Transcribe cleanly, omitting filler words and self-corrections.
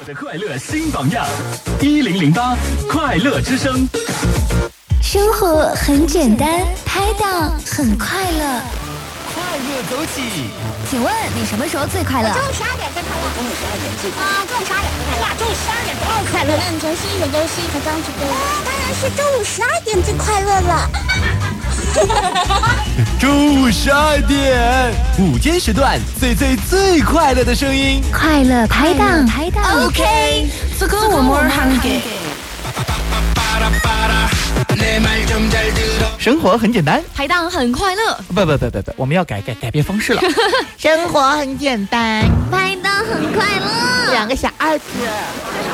我的快乐新榜样，1008快乐之声。 生活很简单，拍档很快乐。 快乐走起！ 请问你什么时候最快乐？ 中午12点最快乐。中午12点最快乐。中午12点最快乐。中午12点最快乐。那晨曦、选周曦和张志哥。当然是中午12点最快乐了。 中午12点，午间时段最快乐的声音， 快乐拍档。 OK， 这个我们很给。 生活很简单， 拍档很快乐。 不，我们要改变方式了。 生活很简单， 拍档很快乐。 两个小二子。